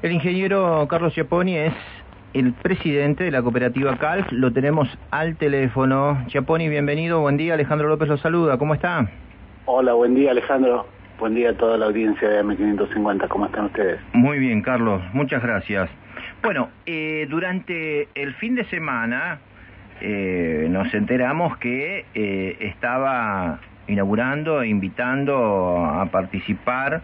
El ingeniero Carlos Chiapponi es el presidente de la cooperativa CALF, lo tenemos al teléfono. Chiapponi, bienvenido, buen día, Alejandro López lo saluda, ¿cómo está? Hola, buen día Alejandro, buen día a toda la audiencia de AM550, ¿cómo están ustedes? Muy bien, Carlos, muchas gracias. Bueno, durante el fin de semana nos enteramos que estaba inaugurando e invitando a participar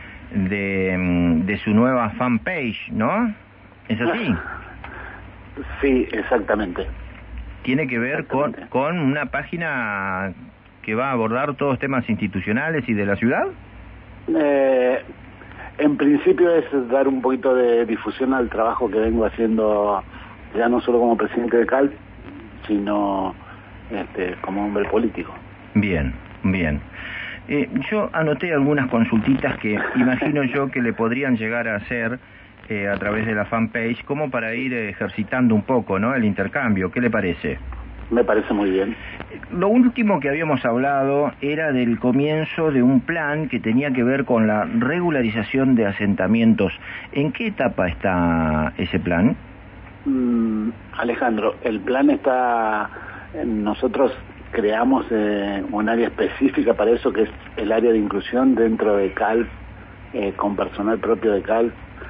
de su nueva fanpage, ¿no? ¿Es así? Sí, exactamente. Tiene que ver con una página que va a abordar todos temas institucionales y de la ciudad. En principio es dar un poquito de difusión al trabajo que vengo haciendo, ya no solo como presidente de CALF, sino como hombre político. Bien, bien. Yo anoté algunas consultitas que imagino yo que le podrían llegar a hacer a través de la fanpage, como para ir ejercitando un poco, ¿no?, el intercambio. ¿Qué le parece? Me parece muy bien. Lo último que habíamos hablado era del comienzo de un plan que tenía que ver con la regularización de asentamientos. ¿En qué etapa está ese plan? Alejandro, el plan está... Nosotros creamos un área específica para eso, que es el área de inclusión dentro de CALF, con personal propio de CALF,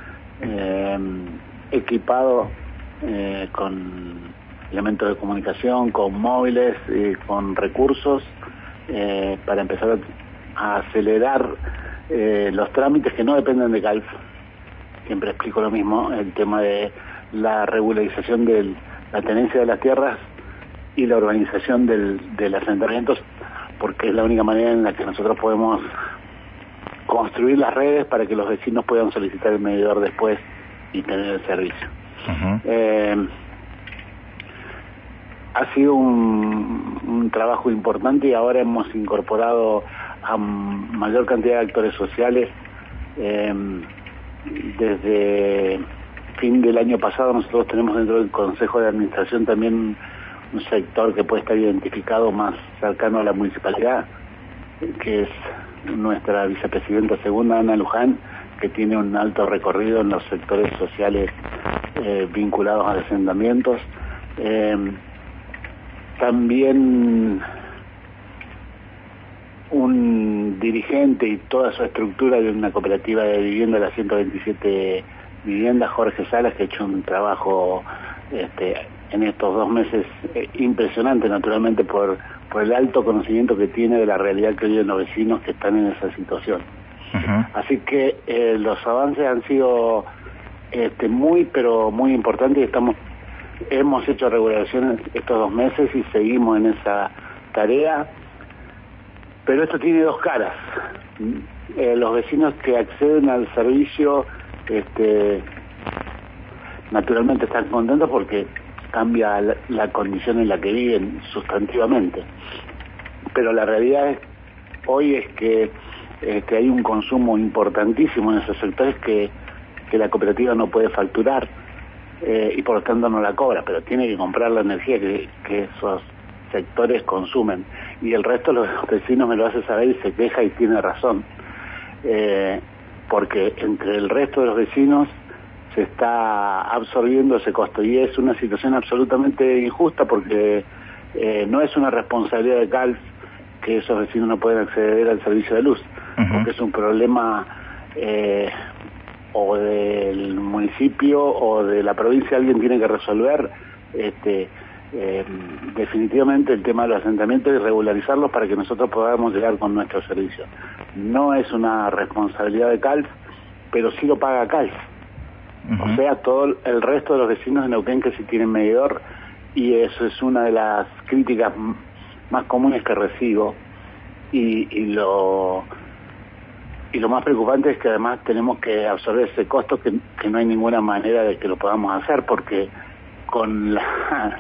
equipado con elementos de comunicación, con móviles, con recursos, para empezar a acelerar los trámites que no dependen de CALF. Siempre explico lo mismo, el tema de la regularización de la tenencia de las tierras y la urbanización de los asentamientos, porque es la única manera en la que nosotros podemos construir las redes para que los vecinos puedan solicitar el medidor después y tener el servicio. Ha sido un trabajo importante y ahora hemos incorporado a mayor cantidad de actores sociales. Desde fin del año pasado nosotros tenemos dentro del Consejo de Administración también un sector que puede estar identificado más cercano a la municipalidad, que es nuestra vicepresidenta segunda, Ana Luján, que tiene un alto recorrido en los sectores sociales vinculados a asentamientos. También un dirigente y toda su estructura de una cooperativa de vivienda, las 127 viviendas, Jorge Salas, que ha hecho un trabajo en estos 2 meses impresionante, naturalmente por el alto conocimiento que tiene de la realidad que viven los vecinos que están en esa situación. Así que los avances han sido pero muy importantes y hemos hecho regulaciones estos 2 meses y seguimos en esa tarea, pero esto tiene 2 caras. Los vecinos que acceden al servicio naturalmente están contentos porque cambia la condición en la que viven sustantivamente, pero la realidad hoy es que hay un consumo importantísimo en esos sectores que la cooperativa no puede facturar y por lo tanto no la cobra, pero tiene que comprar la energía que esos sectores consumen, y el resto de los vecinos me lo hace saber y se queja y tiene razón, porque entre el resto de los vecinos se está absorbiendo ese costo y es una situación absolutamente injusta, porque no es una responsabilidad de CALF que esos vecinos no pueden acceder al servicio de luz, porque es un problema o del municipio o de la provincia. Alguien tiene que resolver definitivamente el tema de los asentamientos y regularizarlos para que nosotros podamos llegar con nuestro servicio. No es una responsabilidad de CALF, pero sí lo paga CALF. O sea, todo el resto de los vecinos de Neuquén que sí tienen medidor, y eso es una de las críticas más comunes que recibo, y lo más preocupante es que además tenemos que absorber ese costo que no hay ninguna manera de que lo podamos hacer, porque con la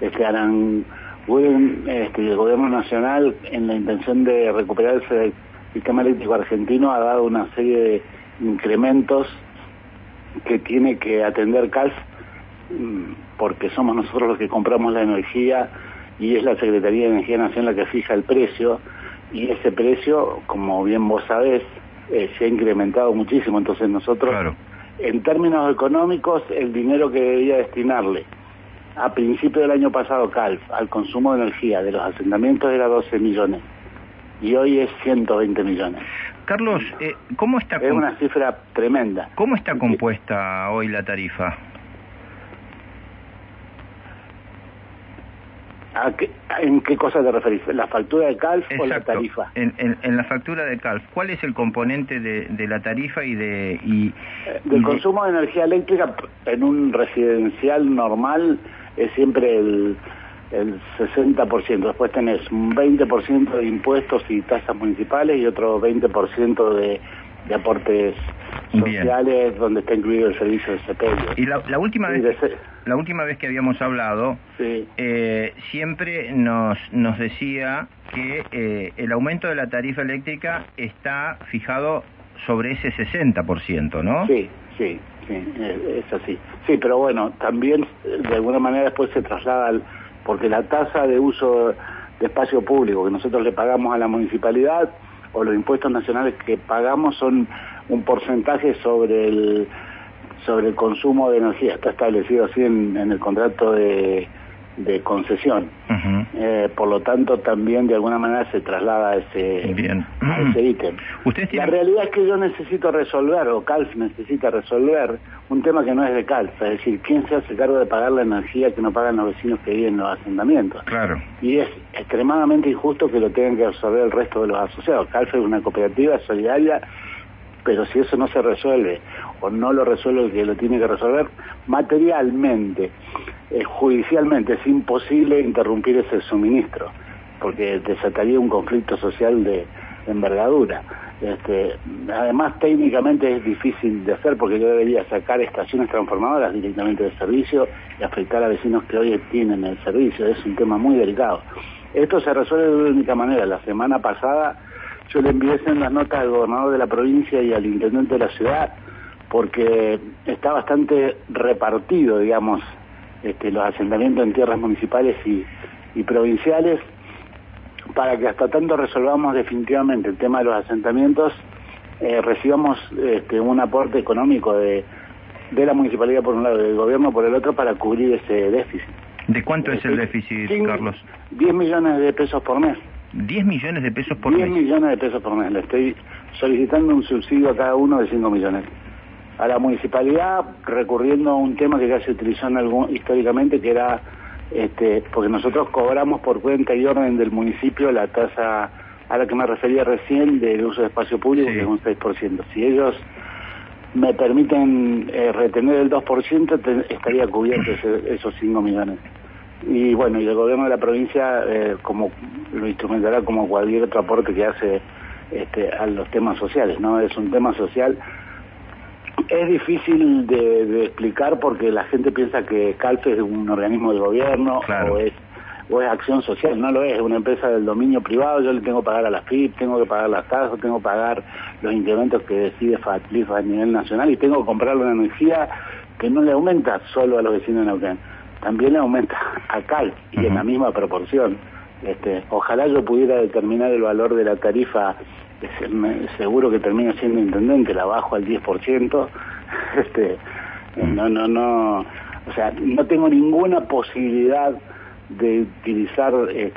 el gobierno nacional, en la intención de recuperar ese sistema eléctrico argentino, ha dado una serie de incrementos que tiene que atender CALF, porque somos nosotros los que compramos la energía y es la Secretaría de Energía Nacional la que fija el precio, y ese precio, como bien vos sabés, se ha incrementado muchísimo. Entonces nosotros en términos económicos, el dinero que debía destinarle a principio del año pasado CALF al consumo de energía de los asentamientos era 12 millones y hoy es 120 millones. Carlos, ¿cómo está? Es una cifra tremenda. ¿Cómo está compuesta hoy la tarifa? ¿En qué cosa te referís? ¿La factura de CALF o la tarifa? En la factura de CALF, ¿cuál es el componente de la tarifa del consumo de energía eléctrica en un residencial normal? Es siempre el 60%. Después tenés un 20% de impuestos y tasas municipales y otro 20% de aportes sociales. Bien. Donde está incluido el servicio de sepelio. Y la última vez que habíamos hablado, sí, siempre nos decía que el aumento de la tarifa eléctrica está fijado sobre ese 60%, ¿no? Sí, es así. Sí, pero bueno, también de alguna manera después se traslada porque la tasa de uso de espacio público que nosotros le pagamos a la municipalidad o los impuestos nacionales que pagamos son un porcentaje sobre el consumo de energía. Está establecido así en el contrato de concesión. Uh-huh. Por lo tanto, también de alguna manera se traslada a ese ítem. La realidad es que yo necesito resolver, o CALF necesita resolver, un tema que no es de CALF, es decir, ¿quién se hace cargo de pagar la energía que no pagan los vecinos que viven en los asentamientos? Claro. Y es extremadamente injusto que lo tengan que resolver el resto de los asociados. CALF es una cooperativa solidaria, pero si eso no se resuelve, o no lo resuelve el que lo tiene que resolver, materialmente, judicialmente, es imposible interrumpir ese suministro, porque desataría un conflicto social de envergadura. Además, técnicamente es difícil de hacer, porque yo debería sacar estaciones transformadoras directamente del servicio y afectar a vecinos que hoy tienen el servicio. Es un tema muy delicado. Esto se resuelve de una única manera. La semana pasada yo le envié las notas al gobernador de la provincia y al intendente de la ciudad, porque está bastante repartido, digamos, los asentamientos en tierras municipales y provinciales, para que hasta tanto resolvamos definitivamente el tema de los asentamientos, recibamos un aporte económico de la municipalidad por un lado y del gobierno por el otro para cubrir ese déficit. ¿De cuánto es el déficit, Carlos? 10 millones de pesos por mes. 10 millones de pesos por mes. 10 millones de pesos por mes. Le estoy solicitando un subsidio a cada uno de 5 millones. A la municipalidad, recurriendo a un tema que ya se utilizó históricamente, que era, porque nosotros cobramos por cuenta y orden del municipio la tasa a la que me refería recién del uso de espacio público, sí, que es un 6%. Si ellos me permiten retener el 2%, estaría cubierto esos 5 millones. Y bueno, y el gobierno de la provincia como lo instrumentará como cualquier otro aporte que hace a los temas sociales, ¿no? Es un tema social. Es difícil de explicar porque la gente piensa que CALF es un organismo del gobierno, claro, o es acción social. No lo es una empresa del dominio privado. Yo le tengo que pagar a la FIP, tengo que pagar las tasas, tengo que pagar los incrementos que decide FATLIF a nivel nacional, y tengo que comprar una energía que no le aumenta solo a los vecinos de Neuquén, también le aumenta a CALF, y en la misma proporción. Ojalá yo pudiera determinar el valor de la tarifa, seguro que termino siendo intendente, la bajo al 10%, no, o sea, no tengo ninguna posibilidad de utilizar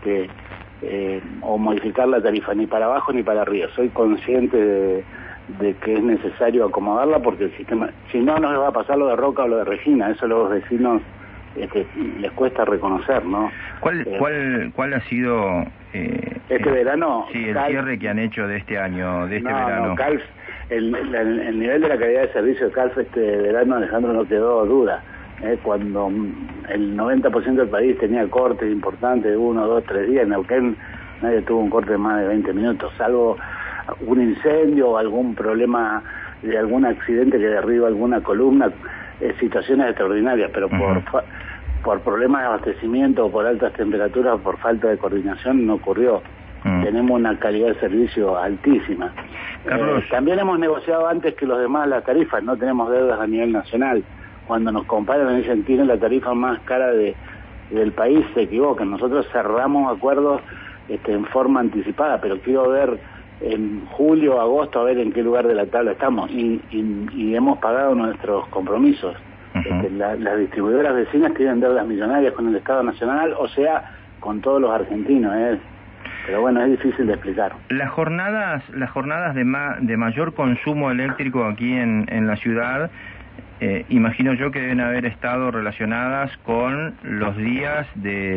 o modificar la tarifa, ni para abajo ni para arriba. Soy consciente de que es necesario acomodarla, porque el sistema, si no, nos va a pasar lo de Roca o lo de Regina. Eso a los vecinos les cuesta reconocer, ¿no? ¿Cuál ha sido este verano? Sí, el cierre que han hecho de este año, de este verano. No, CALF, el nivel de la calidad de servicio de CALF este verano, Alejandro, no quedó duda. Cuando el 90% del país tenía cortes importantes de 1, 2, 3 días, en Neuquén nadie tuvo un corte de más de 20 minutos, salvo un incendio o algún problema de algún accidente que derriba alguna columna, situaciones extraordinarias, pero por problemas de abastecimiento o por altas temperaturas o por falta de coordinación no ocurrió. Tenemos una calidad de servicio altísima. Carlos, también hemos negociado antes que los demás las tarifas, no tenemos deudas a nivel nacional. Cuando nos comparan y dicen tienen la tarifa más cara del país, se equivocan. Nosotros cerramos acuerdos en forma anticipada, pero quiero ver en julio, agosto, a ver en qué lugar de la tabla estamos, y hemos pagado nuestros compromisos. Las distribuidoras vecinas tienen deudas millonarias con el Estado Nacional, o sea, con todos los argentinos, pero bueno, es difícil de explicar. Las jornadas de mayor consumo eléctrico aquí en la ciudad, imagino yo que deben haber estado relacionadas con los días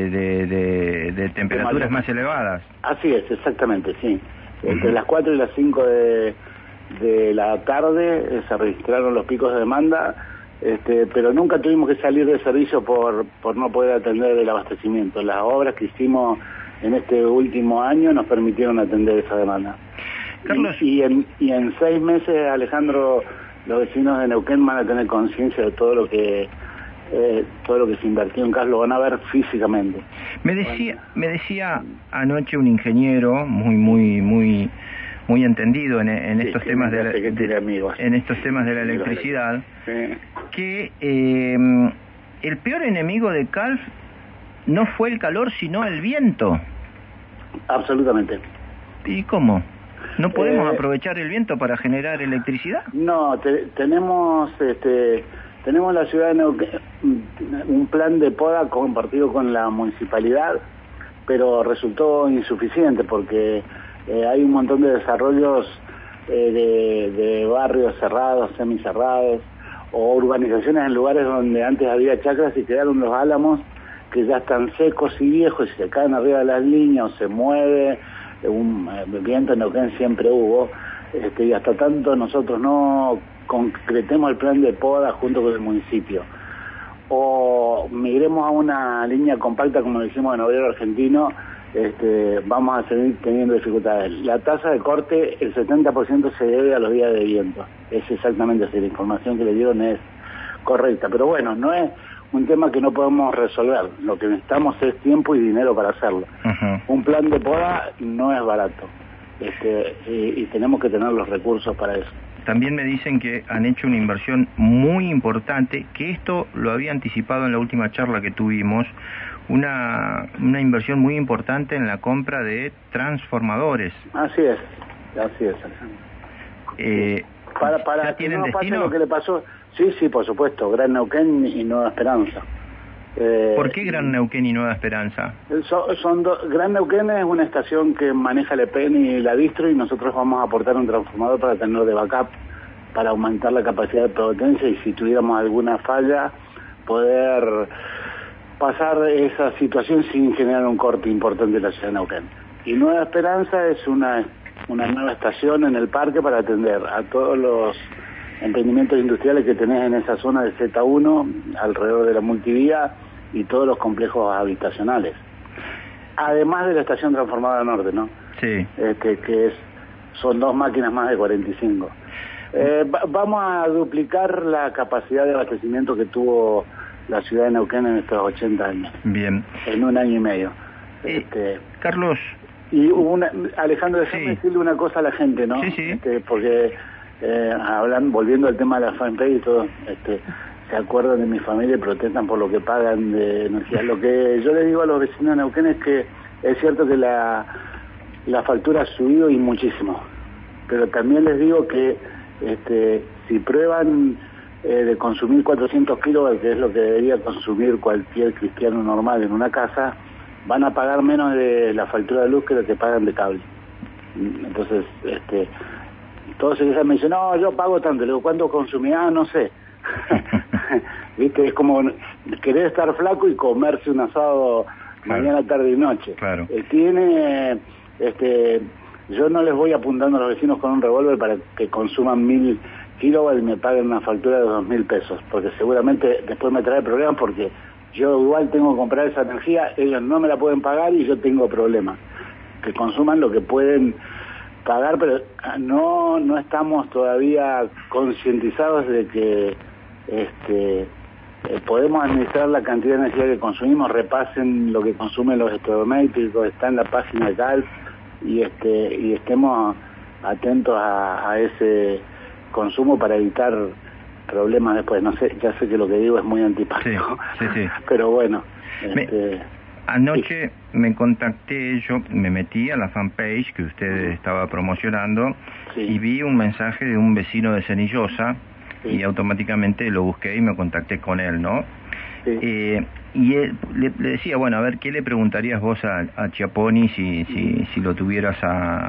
de temperaturas más elevadas. Así es, exactamente, sí. Entre las 4 y las 5 de la tarde se registraron los picos de demanda, pero nunca tuvimos que salir de servicio por no poder atender el abastecimiento. Las obras que hicimos en este último año nos permitieron atender esa demanda. Carlos. Y en 6 meses, Alejandro, los vecinos de Neuquén van a tener conciencia de todo lo que se invirtió en gas, lo van a ver físicamente. Me decía anoche un ingeniero muy entendido en estos temas de la electricidad, que el peor enemigo de Calf no fue el calor sino el viento. Absolutamente. ¿Y cómo? ¿No podemos aprovechar el viento para generar electricidad? No, tenemos la ciudad de Neuquén, un plan de poda compartido con la municipalidad, pero resultó insuficiente porque hay un montón de desarrollos de barrios cerrados, semicerrados, o urbanizaciones en lugares donde antes había chacras y quedaron los álamos que ya están secos y viejos y se caen arriba de las líneas o se mueve. Un viento en Neuquén siempre hubo, y hasta tanto nosotros no concretemos el plan de poda junto con el municipio o migremos a una línea compacta como dijimos en Obrero Argentino, vamos a seguir teniendo dificultades. La tasa de corte, el 70% se debe a los días de viento, es exactamente así, la información que le dieron es correcta, pero bueno, no es un tema que no podemos resolver, lo que necesitamos es tiempo y dinero para hacerlo. Un plan de poda no es barato, y tenemos que tener los recursos para eso. También me dicen que han hecho una inversión muy importante, que esto lo había anticipado en la última charla que tuvimos, una inversión muy importante en la compra de transformadores. Así es, Alejandro. Para que no pase lo que le pasó. Sí, por supuesto, Gran Neuquén y Nueva Esperanza. ¿Por qué Gran Neuquén y Nueva Esperanza? Gran Neuquén es una estación que maneja el EPEN y la distro, y nosotros vamos a aportar un transformador para tenerlo de backup, para aumentar la capacidad de potencia y si tuviéramos alguna falla, poder pasar esa situación sin generar un corte importante en la ciudad de Neuquén. Y Nueva Esperanza es una nueva estación en el parque para atender a todos los emprendimientos industriales que tenés en esa zona de Z1, alrededor de la multivía y todos los complejos habitacionales. Además de la estación transformadora norte, ¿no? Sí. Son 2 máquinas más de 45. Vamos a duplicar la capacidad de abastecimiento que tuvo la ciudad de Neuquén en estos 80 años. Bien. En 1 año y medio. Carlos. Y Alejandro, déjame decirle una cosa a la gente, ¿no? Sí. Porque volviendo al tema de la fanpage y todo, se acuerdan de mi familia y protestan por lo que pagan de energía. Lo que yo le digo a los vecinos de Neuquén es que es cierto que la factura ha subido y muchísimo, pero también les digo que si prueban de consumir 400 kilovatios, que es lo que debería consumir cualquier cristiano normal en una casa, van a pagar menos de la factura de luz que lo que pagan de cable. Entonces, todos ellos me dicen, no, yo pago tanto. Le digo, ¿cuánto consumí? No sé. ¿Viste? Es como querer estar flaco y comerse un asado mañana, tarde y noche. Claro. Yo no les voy apuntando a los vecinos con un revólver para que consuman 1000 kilowatts y me paguen una factura de 2.000 pesos, porque seguramente después me trae problemas porque yo igual tengo que comprar esa energía, ellos no me la pueden pagar y yo tengo problemas. Que consuman lo que pueden pagar, pero no estamos todavía concientizados de que podemos administrar la cantidad de energía que consumimos. Repasen lo que consumen los electrodomésticos, está en la página de Calf, y estemos atentos a ese consumo para evitar problemas después. No sé, ya sé que lo que digo es muy antipático, sí. pero bueno. Anoche me contacté, yo me metí a la fanpage que usted estaba promocionando y vi un mensaje de un vecino de Cenillosa y automáticamente lo busqué y me contacté con él, ¿no? Y él, le decía, bueno, a ver, ¿qué le preguntarías vos a Chiapponi si lo tuvieras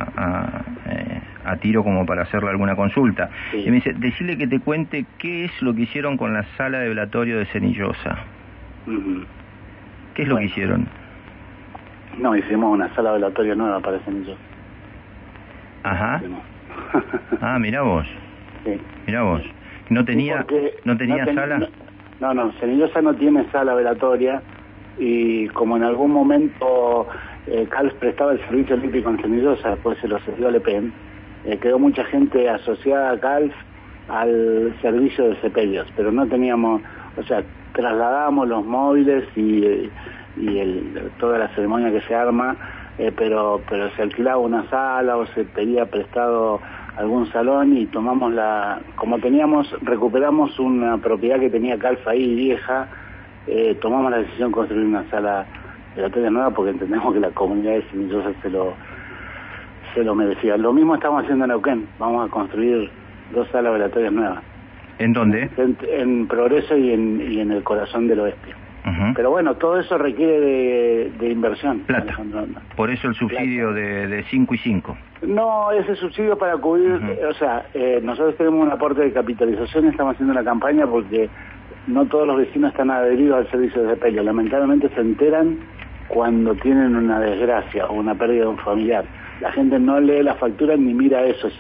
a tiro como para hacerle alguna consulta? Y me dice, decirle que te cuente qué es lo que hicieron con la sala de velatorio de Cenillosa. ¿Qué es lo que hicieron? No, hicimos una sala velatoria nueva para Cenillosa. Ajá. Mirá vos. Sí. Mirá vos. ¿No tenía sala? No, Cenillosa no tiene sala velatoria, y como en algún momento Calf prestaba el servicio olímpico en Cenillosa, después se lo cedió a Le Pen, quedó mucha gente asociada a Calf al servicio de sepelios, pero no teníamos, o sea, trasladábamos los móviles y toda la ceremonia que se arma, pero se alquilaba una sala o se pedía prestado algún salón, y recuperamos una propiedad que tenía Calf ahí vieja, tomamos la decisión de construir una sala velatoria nueva porque entendemos que la comunidad de Cenillosa se lo merecía. Lo mismo estamos haciendo en Neuquén, vamos a construir 2 salas velatorias nuevas. ¿En dónde? En Progreso y en el corazón del oeste. Pero bueno, todo eso requiere de inversión. Plata. Por eso el subsidio de 5 y 5. No, ese subsidio para cubrir, o sea, nosotros tenemos un aporte de capitalización, estamos haciendo una campaña porque no todos los vecinos están adheridos al servicio de sepelio. Lamentablemente se enteran cuando tienen una desgracia o una pérdida de un familiar. La gente no lee la factura ni mira eso.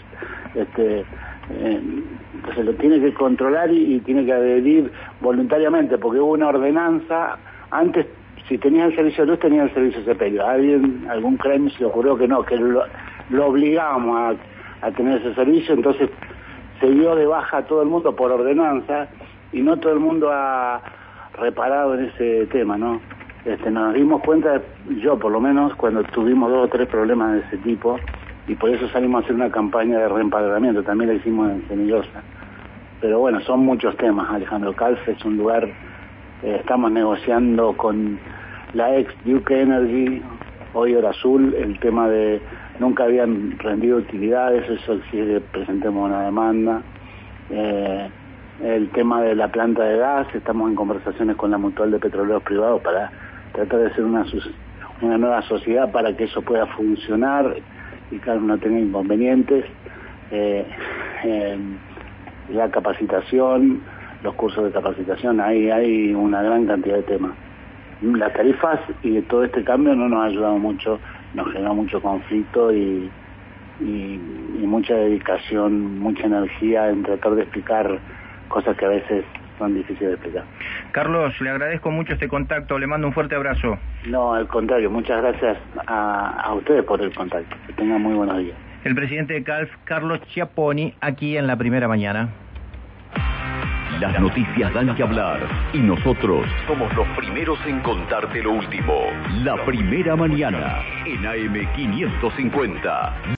Entonces lo tiene que controlar y tiene que adherir voluntariamente, porque hubo una ordenanza. Antes, si tenías el servicio de luz, tenías el servicio de sepelio. Algún cráneo se le ocurrió que no, que lo obligábamos a tener ese servicio, entonces se dio de baja a todo el mundo por ordenanza, y no todo el mundo ha reparado en ese tema, ¿no? Nos dimos cuenta, yo por lo menos, cuando tuvimos 2 o 3 problemas de ese tipo, y por eso salimos a hacer una campaña de reempadronamiento, también la hicimos en Cenillosa. Pero bueno, son muchos temas, Alejandro. Calf es un lugar, estamos negociando con la ex Duke Energy, hoy Hora Azul, el tema de nunca habían rendido utilidades, eso exige que presentemos una demanda. El tema de la planta de gas, estamos en conversaciones con la Mutual de Petroleros Privados para tratar de hacer una nueva sociedad para que eso pueda funcionar y claro, no tenga inconvenientes. La capacitación, los cursos de capacitación, hay una gran cantidad de temas. Las tarifas y todo este cambio no nos ha ayudado mucho, nos generó mucho conflicto y mucha dedicación, mucha energía en tratar de explicar cosas que a veces son difíciles de explicar. Carlos, le agradezco mucho este contacto, le mando un fuerte abrazo. No, al contrario, muchas gracias a ustedes por el contacto. Que tengan muy buenos días. El presidente de Calf, Carlos Chiapponi, aquí en La Primera Mañana. Las noticias dan que hablar y nosotros somos los primeros en contarte lo último. La Primera Mañana en AM 550.